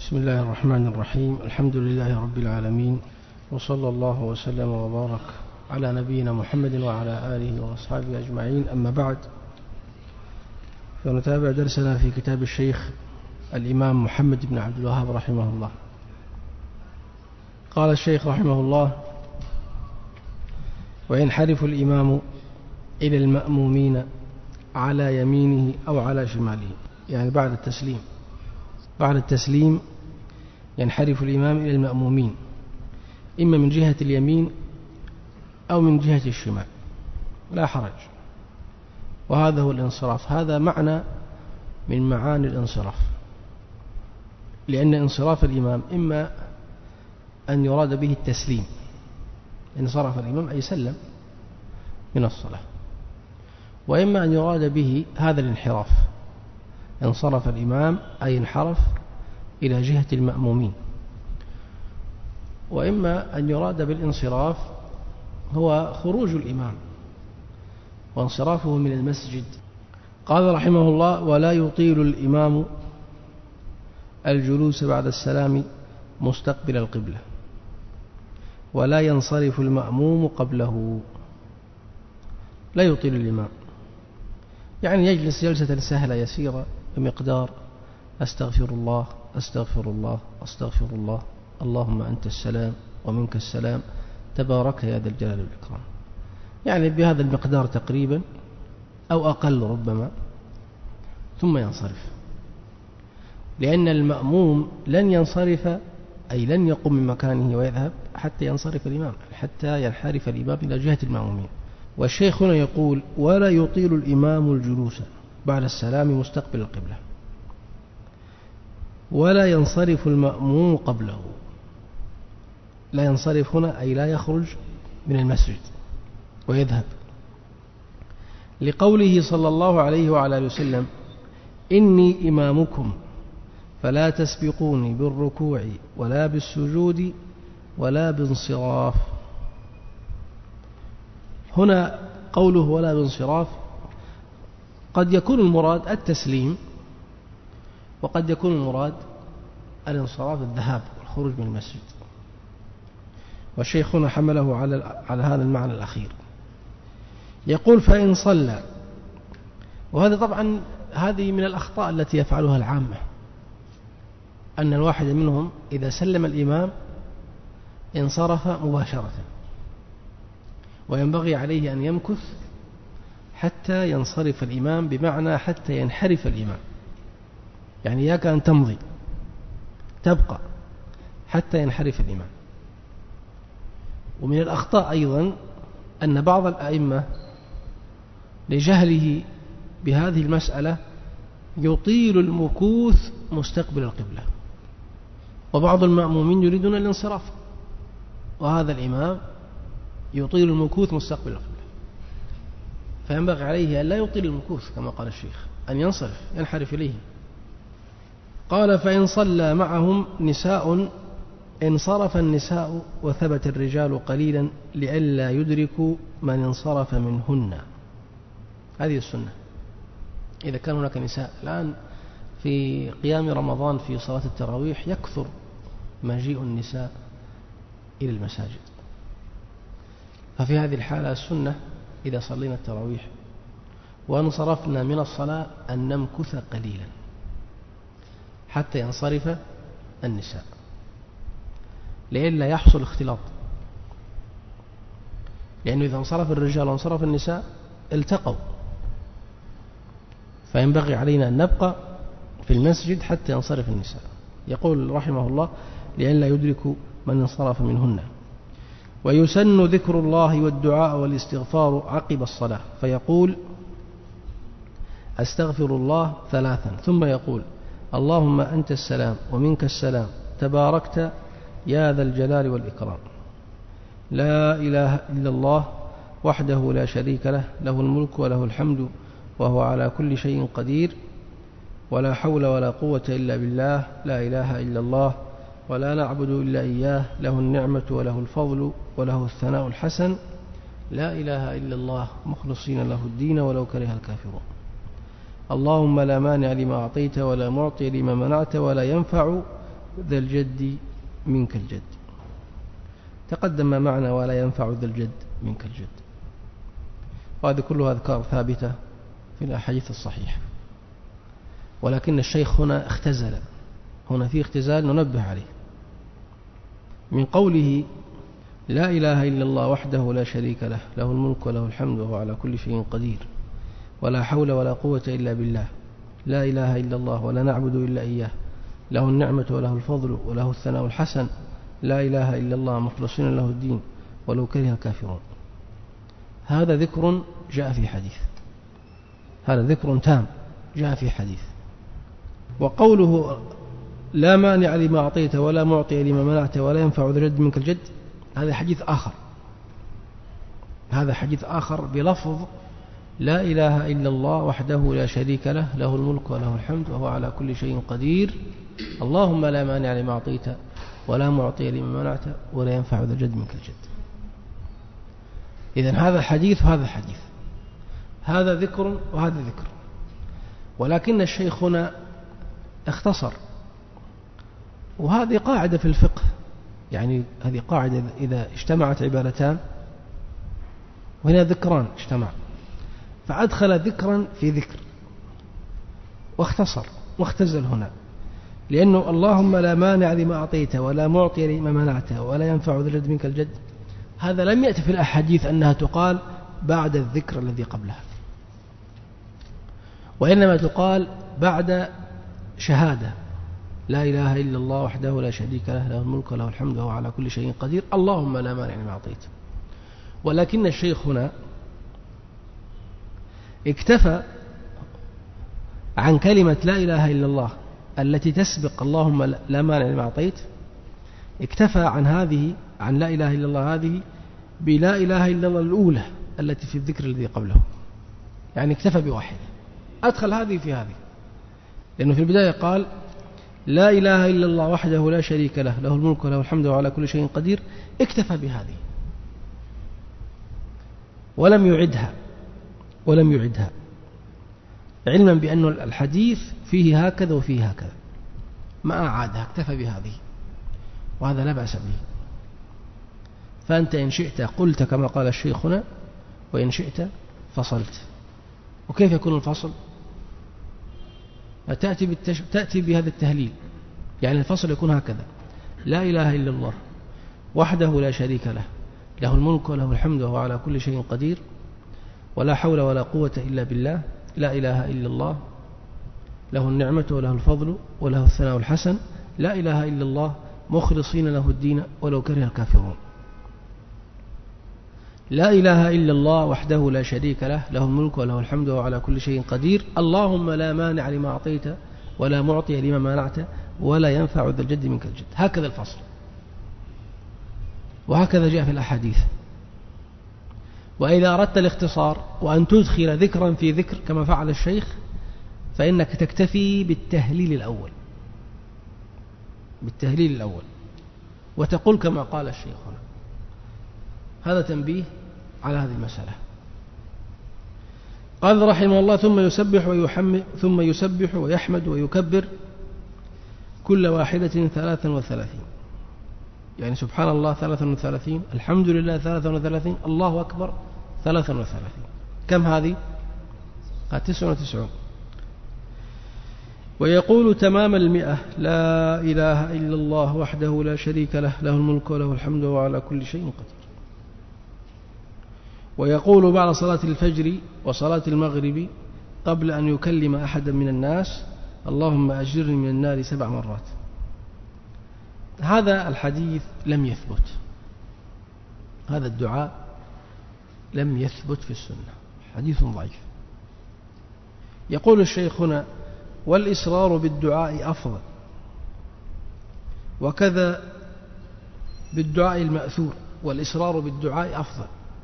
بسم الله الرحمن الرحيم. الحمد لله رب العالمين، وصلى الله وسلم وبارك على نبينا محمد وعلى آله وأصحابه أجمعين. أما بعد، فنتابع درسنا في كتاب الشيخ الإمام محمد بن عبد الوهاب رحمه الله. قال الشيخ رحمه الله: وينحرف الإمام إلى المأمومين على يمينه أو على شماله، يعني بعد التسليم ينحرف الإمام إلى المأمومين، إما من جهة اليمين أو من جهة الشمال، لا حرج. وهذا هو الانصراف، هذا معنى من معاني الانصراف، لأن انصراف الإمام إما أن يراد به التسليم، انصرف الإمام أي سلم من الصلاة، وإما أن يراد به هذا الانحراف، انصرف الإمام أي انحرف إلى جهة المأمومين، وإما أن يراد بالانصراف هو خروج الإمام وانصرافه من المسجد. قال رحمه الله: ولا يطيل الإمام الجلوس بعد السلام مستقبل القبلة، ولا ينصرف المأموم قبله. لا يطيل الإمام، يعني يجلس جلسة سهلة يسيرة بمقدار أستغفر الله أستغفر الله أستغفر الله، اللهم أنت السلام ومنك السلام، تبارك يا ذا الجلال والإكرام، يعني بهذا المقدار تقريبا أو أقل ربما، ثم ينصرف. لأن المأموم لن ينصرف، أي لن يقوم من مكانه ويذهب حتى ينصرف الإمام، حتى ينحرف الإمام إلى جهة المأمومين. والشيخ هنا يقول: ولا يطيل الإمام الجلوس بعد السلام مستقبل القبلة، ولا ينصرف المأموم قبله. لا ينصرف هنا أي لا يخرج من المسجد ويذهب، لقوله صلى الله عليه وعلى آله وسلم: إني إمامكم فلا تسبقوني بالركوع ولا بالسجود ولا بانصراف. هنا قوله ولا بانصراف قد يكون المراد التسليم، وقد يكون المراد الانصراف، الذهاب والخروج من المسجد. والشيخ هنا حمله على هذا المعنى الأخير. يقول: فإن صلى، وهذا طبعا هذه من الأخطاء التي يفعلها العامة، أن الواحد منهم إذا سلم الإمام انصرف مباشرة، وينبغي عليه أن يمكث حتى ينصرف الإمام، بمعنى حتى ينحرف الإمام، يعني إياك أن تمضي، تبقى حتى ينحرف الإمام. ومن الأخطاء أيضا أن بعض الأئمة لجهله بهذه المسألة يطيل المكوث مستقبل القبلة، وبعض المأمومين يريدون الانصراف، وهذا الإمام يطيل المكوث مستقبل القبلة. فينبغي عليه أن لا يطيل المكوث كما قال الشيخ، أن ينصرف ينحرف إليه. قال: فإن صلى معهم نساء انصرف النساء وثبت الرجال قليلا لئلا يدركوا من انصرف منهن. هذه السنة. إذا كان هناك نساء الآن في قيام رمضان في صلاة التراويح يكثر مجيء النساء إلى المساجد، ففي هذه الحالة السنة إذا صلينا التراويح وانصرفنا من الصلاة أن نمكث قليلا حتى ينصرف النساء، لئلا يحصل اختلاط. لأنه إذا انصرف الرجال وانصرف النساء التقوا، فينبغي علينا أن نبقى في المسجد حتى ينصرف النساء. يقول رحمه الله: لئلا يدركوا من انصرف منهن. ويسن ذكر الله والدعاء والاستغفار عقب الصلاة، فيقول: أستغفر الله 3، ثم يقول: اللهم أنت السلام ومنك السلام، تباركت يا ذا الجلال والإكرام، لا إله إلا الله وحده لا شريك له، له الملك وله الحمد وهو على كل شيء قدير، ولا حول ولا قوة إلا بالله، لا إله إلا الله ولا نعبد إلا إياه، له النعمة وله الفضل وله الثناء الحسن، لا إله إلا الله مخلصين له الدين ولو كره الكافرون. اللهم لا مانع لما أعطيت ولا معطي لما منعت ولا ينفع ذا الجد منك الجد. تقدم ما معنى ولا ينفع ذا الجد منك الجد، وهذه كلها أذكار ثابتة في الأحاديث الصحيحة، ولكن الشيخ هنا اختزل، هنا في اختزال ننبه عليه، من قوله لا إله إلا الله وحده لا شريك له، له الملك وله الحمد وهو على كل شيء قدير، ولا حول ولا قوة إلا بالله، لا إله إلا الله ولا نعبد إلا إياه، له النعمة وله الفضل وله الثناء الحسن، لا إله إلا الله مخلصين له الدين ولو كره الكافرون. هذا ذكر جاء في حديث، هذا ذكر تام جاء في حديث. وقوله لا مانع لما أعطيت ولا معطي لما منعت ولا ينفع ذا الجد منك الجد، هذا حديث آخر، هذا حديث آخر بلفظ لا إله إلا الله وحده لا شريك له، له الملك وله الحمد وهو على كل شيء قدير، اللهم لا مانع لما أعطيت ولا معطي لما منعت ولا ينفع ذا الجد منك الجد. إذن هذا حديث وهذا حديث، هذا ذكر وهذا ذكر، ولكن الشيخ هنا اختصر. وهذه قاعدة في الفقه، يعني هذه قاعدة إذا اجتمعت عبارتان وهنا ذكران اجتمع، فأدخل ذكرا في ذكر واختصر واختزل هنا، لأنه اللهم لا مانع لما أعطيت ولا معطي لما منعت ولا ينفع ذا الجد منك الجد، هذا لم يأتي في الأحاديث أنها تقال بعد الذكر الذي قبلها، وإنما تقال بعد شهادة لا إله إلا الله وحده لا شريك له، له الملك وله الحمد وهو على كل شيء قدير، اللهم لا مانع لما أعطيت. ولكن الشيخ هنا اكتفى عن كلمة لا إله إلا الله التي تسبق اللهم لا مانع لما أعطيت، اكتفى عن هذه، عن لا إله إلا الله هذه، بلا إله إلا الله الأولى التي في الذكر الذي قبله، يعني اكتفى بواحدة، أدخل هذه في هذه، لأنه في البداية قال لا إله إلا الله وحده لا شريك له، له الملك وله الحمد وعلى كل شيء قدير، اكتفى بهذه ولم يعدها علما بأن الحديث فيه هكذا وفيه هكذا، ما أعادها، اكتفى بهذه، وهذا لا بأس به. فأنت إن شئت قلت كما قال الشيخ هنا، وإن شئت فصلت. وكيف يكون الفصل؟ تأتي بهذا التهليل، يعني الفصل يكون هكذا: لا إله إلا الله وحده لا شريك له، له الملك وله الحمد وهو على كل شيء قدير، ولا حول ولا قوة إلا بالله، لا إله إلا الله له النعمة وله الفضل وله الثناء الحسن، لا إله إلا الله مخلصين له الدين ولو كره الكافرون. لا إله إلا الله وحده لا شريك له، له الملك وله الحمد وهو على كل شيء قدير، اللهم لا مانع لما أعطيت ولا معطي لما منعت ولا ينفع ذا الجد منك الجد. هكذا الفصل، وهكذا جاء في الأحاديث. وإذا أردت الاختصار وأن تدخل ذكرا في ذكر كما فعل الشيخ، فإنك تكتفي بالتهليل الأول وتقول كما قال الشيخ هنا. هذا تنبيه على هذه المسألة. قال رحمه الله: ثم يسبح ويحمد ويكبر كل واحدة 33، يعني سبحان الله 33، الحمد لله 33، الله أكبر 33. كم هذه؟ 99. ويقول تمام 100: لا إله إلا الله وحده لا شريك له، له الملك وله الحمد وهو على كل شيء قدير. ويقول بعد صلاة الفجر وصلاة المغرب قبل أن يكلم أحدا من الناس: اللهم أجرني من النار 7 مرات. هذا الحديث لم يثبت، هذا الدعاء لم يثبت في السنة، حديث ضعيف. يقول الشيخ هنا: والإصرار بالدعاء أفضل، وكذا بالدعاء المأثور، والإصرار بالدعاء أفضل،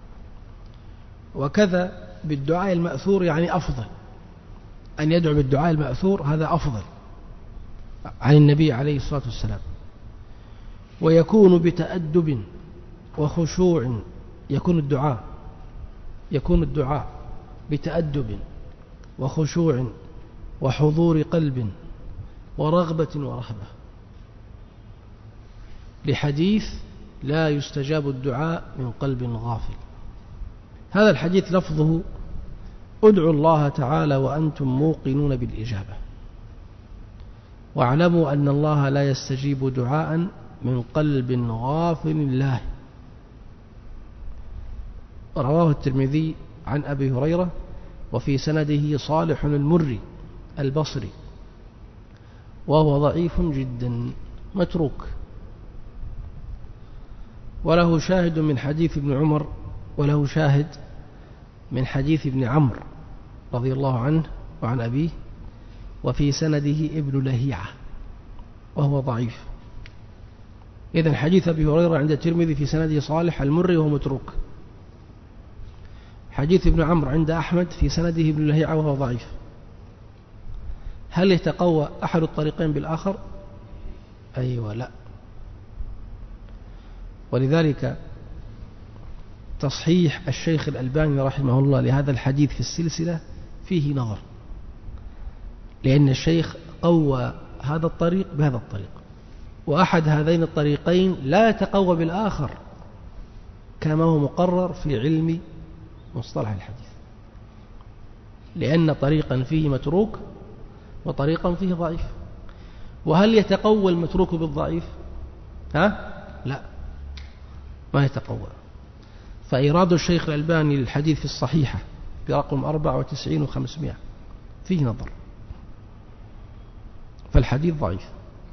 وكذا بالدعاء المأثور، يعني أفضل أن يدعو بالدعاء المأثور، هذا أفضل عن النبي عليه الصلاة والسلام. ويكون بتأدب وخشوع، يكون الدعاء بتأدب وخشوع وحضور قلب ورغبة ورهبة. لحديث لا يستجاب الدعاء من قلب غافل. هذا الحديث لفظه: ادعوا الله تعالى وأنتم موقنون بالإجابة، واعلموا أن الله لا يستجيب دعاء من قلب غافل الله. رواه الترمذي عن أبي هريرة، وفي سنده صالح المري البصري، وهو ضعيف جدا متروك، وله شاهد من حديث ابن عمر، وله شاهد من حديث ابن عمرو رضي الله عنه وعن أبيه، وفي سنده ابن لهيعة وهو ضعيف. إذن حديث أبي هريرة عند الترمذي في سنده صالح المري وهو متروك. حديث ابن عمرو عند أحمد في سنده ابن لهيعة وهو ضعيف. هل يتقوى أحد الطريقين بالآخر؟ أيوة لا. ولذلك تصحيح الشيخ الألباني رحمه الله لهذا الحديث في السلسلة فيه نظر، لأن الشيخ قوى هذا الطريق بهذا الطريق، وأحد هذين الطريقين لا يتقوى بالآخر كما هو مقرر في علم مصطلح الحديث، لأن طريقا فيه متروك وطريقا فيه ضعيف. وهل يتقوى المتروك بالضعيف؟ لا، ما يتقوى. فإيراد الشيخ الألباني للحديث في الصحيحة برقم 94 و500 فيه نظر، فالحديث ضعيف،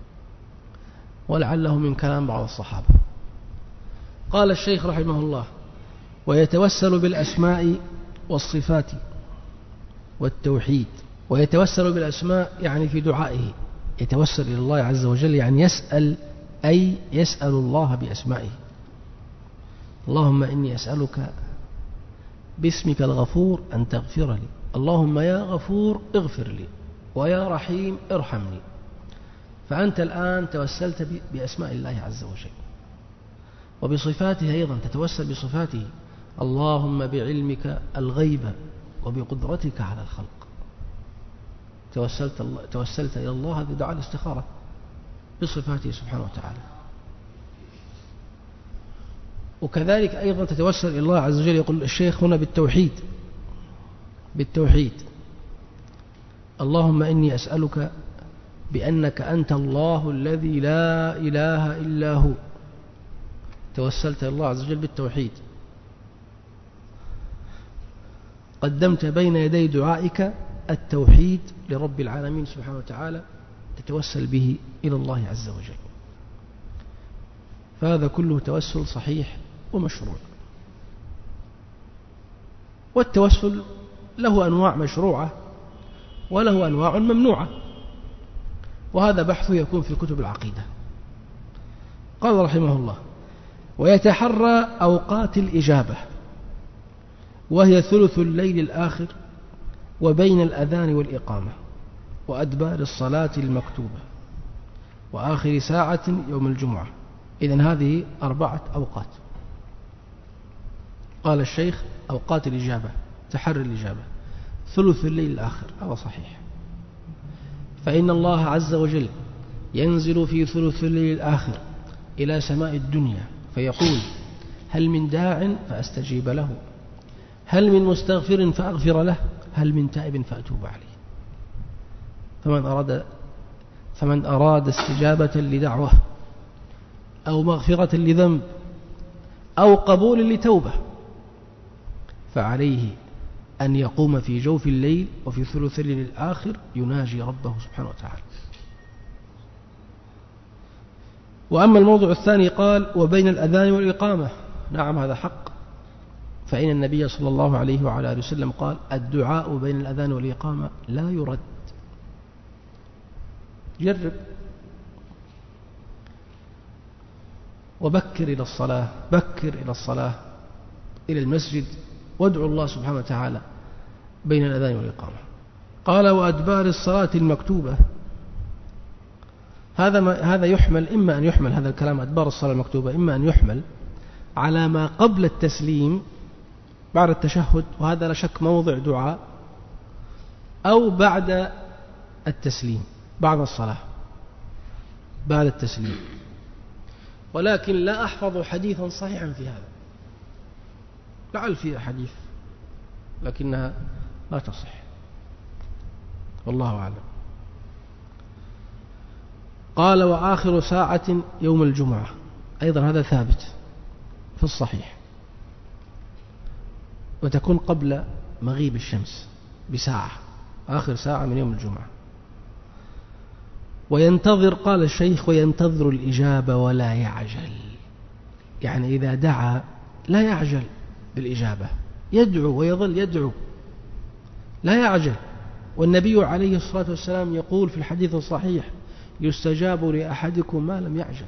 ولعله من كلام بعض الصحابة. قال الشيخ رحمه الله: ويتوسل بالأسماء والصفات والتوحيد. ويتوسل بالأسماء يعني في دعائه يتوسل إلى الله عز وجل، يعني يسأل، أي يسأل الله بأسمائه. اللهم إني أسألك باسمك الغفور أن تغفر لي، اللهم يا غفور اغفر لي، ويا رحيم ارحمني. فأنت الآن توسلت بأسماء الله عز وجل، وبصفاته أيضا تتوسل بصفاته. اللهم بعلمك الغيب وبقدرتك على الخلق. توسلت إلى الله، هذا دعاء الاستخارة بصفاته سبحانه وتعالى. وكذلك أيضا تتوسل إلى الله عز وجل، يقول الشيخ هنا بالتوحيد. اللهم إني أسألك بأنك أنت الله الذي لا إله إلا هو. توسلت إلى الله عز وجل بالتوحيد. قدمت بين يدي دعائك التوحيد لرب العالمين سبحانه وتعالى، تتوسل به إلى الله عز وجل. فهذا كله توسل صحيح ومشروع. والتوسل له أنواع مشروعة وله أنواع ممنوعة، وهذا بحثه يكون في كتب العقيدة. قال رحمه الله: ويتحرى أوقات الإجابة، وهي ثلث الليل الآخر، وبين الأذان والإقامة، وأدبار الصلاة المكتوبة، وآخر ساعة يوم الجمعة. إذن هذه 4 أوقات. قال الشيخ: أوقات الإجابة، تحري الإجابة، ثلث الليل الآخر، هذا صحيح، فإن الله عز وجل ينزل في ثلث الليل الآخر إلى سماء الدنيا فيقول: هل من داع فأستجيب له، هل من مستغفر فأغفر له، هل من تائب فأتوب عليه. فمن أراد استجابة لدعوة أو مغفرة لذنب أو قبول لتوبة فعليه أن يقوم في جوف الليل وفي ثلث الليل الآخر يناجي ربه سبحانه وتعالى. وأما الموضوع الثاني قال: وبين الأذان والإقامة. نعم، هذا حق، فإن النبي صلى الله عليه وعلى آله وسلم قال: الدعاء بين الأذان والإقامة لا يرد. جرب، وبكر إلى الصلاة، بكر إلى الصلاة إلى المسجد، وادعو الله سبحانه وتعالى بين الأذان والإقامة. قال: وأدبار الصلاة المكتوبة. هذا يحمل، إما أن يحمل هذا الكلام أدبار الصلاة المكتوبة، إما أن يحمل على ما قبل التسليم بعد التشهد، وهذا لا شك موضع دعاء، أو بعد التسليم بعد الصلاة بعد التسليم. ولكن لا أحفظ حديثا صحيحا في هذا، لعل فيه حديث لكنها لا تصح، والله أعلم. قال وآخر ساعة يوم الجمعة، أيضا هذا ثابت في الصحيح، وتكون قبل مغيب الشمس بساعة، آخر ساعة من يوم الجمعة. وينتظر، قال الشيخ وينتظر الإجابة ولا يعجل، يعني إذا دعا لا يعجل بالإجابة، يدعو ويظل يدعو لا يعجل. والنبي عليه الصلاة والسلام يقول في الحديث الصحيح يستجاب لأحدكم ما لم يعجل،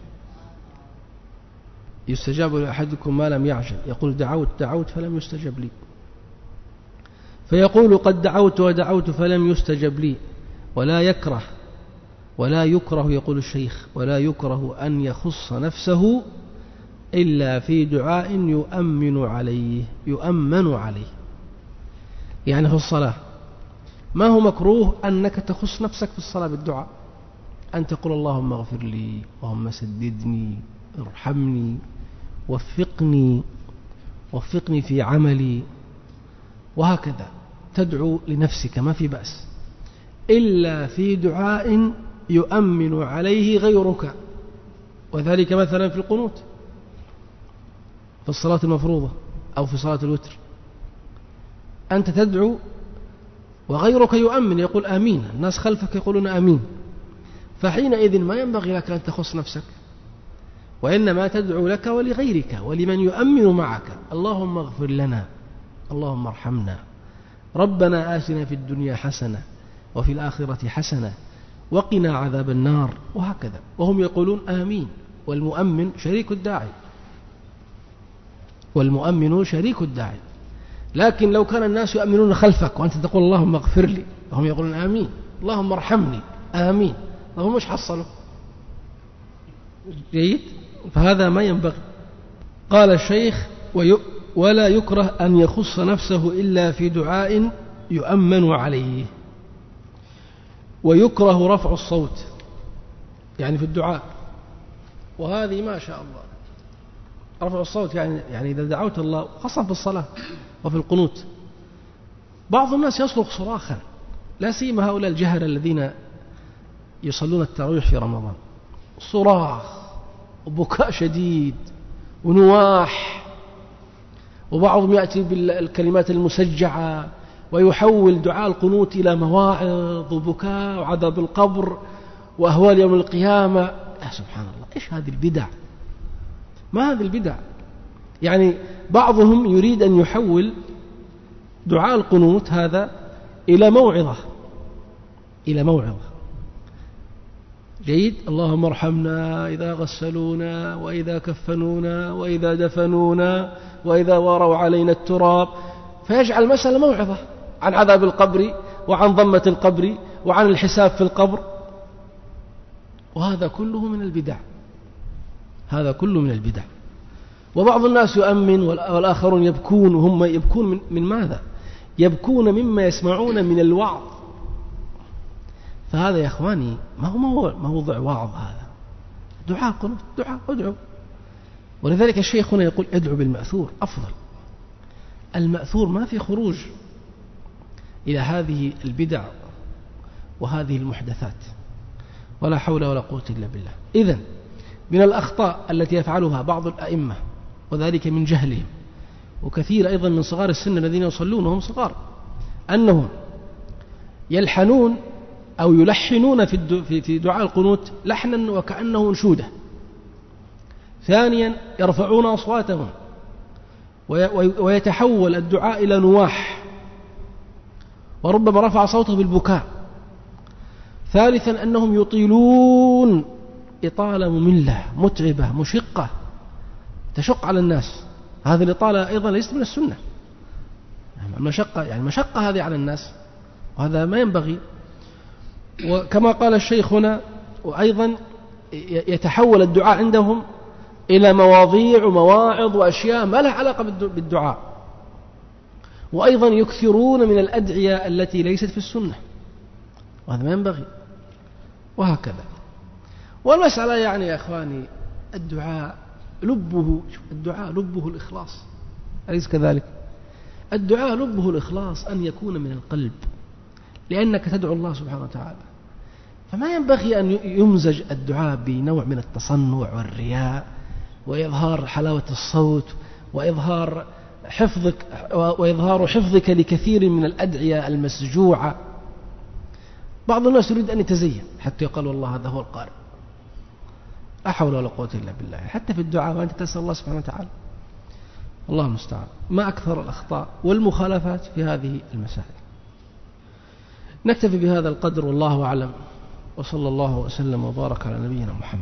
يستجاب لأحدكم ما لم يعجل. يقول دعوت فلم يستجب لي، فيقول قد دعوت ودعوت فلم يستجب لي. ولا يكره يقول الشيخ ولا يكره أن يخص نفسه إلا في دعاء يؤمن عليه. يعني في الصلاة ما هو مكروه أنك تخص نفسك في الصلاة بالدعاء، أن تقول اللهم اغفر لي، اللهم سددني، ارحمني، وفقني في عملي، وهكذا تدعو لنفسك ما في بأس، إلا في دعاء يؤمن عليه غيرك، وذلك مثلا في القنوت في الصلاة المفروضة أو في صلاة الوتر، أنت تدعو وغيرك يؤمن يقول آمين، الناس خلفك يقولون آمين، فحينئذ ما ينبغي لك أن تخص نفسك، وإنما تدعو لك ولغيرك ولمن يؤمن معك. اللهم اغفر لنا، اللهم ارحمنا، ربنا آتنا في الدنيا حسنة وفي الآخرة حسنة وقنا عذاب النار، وهكذا، وهم يقولون آمين. والمؤمن شريك الداعي. لكن لو كان الناس يؤمنون خلفك وأنت تقول اللهم اغفر لي وهم يقولون آمين، اللهم ارحمني آمين، فهم مش حصلوا جيد، فهذا ما ينبغي. قال الشيخ ولا يكره أن يخص نفسه إلا في دعاء يؤمن عليه. ويكره رفع الصوت يعني في الدعاء، وهذه ما شاء الله رفع الصوت يعني إذا دعوت الله خاصة في الصلاة وفي القنوت، بعض الناس يصرخ صراخا، لا سيما هؤلاء الجهل الذين يصلون التراويح في رمضان، صراخ وبكاء شديد ونواح، وبعضهم يأتي بالكلمات المسجعة ويحول دعاء القنوت إلى مواعظ وبكاء وعذاب القبر وأهوال يوم القيامة. يا سبحان الله، إيش هذه البدع؟ ما هذه البدع؟ يعني بعضهم يريد أن يحول دعاء القنوت هذا إلى موعظة جيد، اللهم ارحمنا إذا غسلونا وإذا كفنونا وإذا دفنونا وإذا واروا علينا التراب، فيجعل مسألة موعظة عن عذاب القبر وعن ضمة القبر وعن الحساب في القبر، وهذا كله من البدع. وبعض الناس يؤمن والآخرون يبكون، وهم يبكون من ماذا؟ يبكون مما يسمعون من الوعظ، فهذا يا إخواني ما هو موضع وعظ، هذا دعاء قنوت، ادعو. ولذلك الشيخ هنا يقول ادعو بالمأثور أفضل. المأثور ما في خروج إلى هذه البدع وهذه المحدثات، ولا حول ولا قوة إلا بالله. إذن من الأخطاء التي يفعلها بعض الأئمة، وذلك من جهلهم، وكثير أيضا من صغار السن الذين يصلون وهم صغار، أنهم يلحنون أو يلحنون في دعاء القنوت لحنا وكأنه انشودة. ثانيا يرفعون أصواتهم ويتحول الدعاء إلى نواح، وربما رفع صوته بالبكاء. ثالثا أنهم يطيلون إطالة مملة متعبة مشقة تشق على الناس، هذه الإطالة أيضا ليست من السنة، المشقة هذه على الناس، وهذا ما ينبغي. وكما قال الشيخ هنا، وأيضا يتحول الدعاء عندهم إلى مواضيع ومواعظ وأشياء ما لها علاقة بالدعاء، وأيضا يكثرون من الأدعية التي ليست في السنة، وهذا ما ينبغي، وهكذا. والمسألة يعني يا أخواني الدعاء لبه الإخلاص، أليس كذلك؟ الدعاء لبه الإخلاص، أن يكون من القلب، لأنك تدعو الله سبحانه وتعالى. فما ينبغي أن يمزج الدعاء بنوع من التصنع والرياء وإظهار حلاوة الصوت وإظهار حفظك لكثير من الأدعية المسجوعة. بعض الناس يريد أن يتزين حتى يقال والله هذا هو القارئ. لا حول ولا قوة إلا بالله. حتى في الدعاء وأنت تسأل الله سبحانه وتعالى. الله المستعان. ما أكثر الأخطاء والمخالفات في هذه المسائل. نكتفي بهذا القدر والله أعلم، وصلى الله وسلم وبارك على نبينا محمد.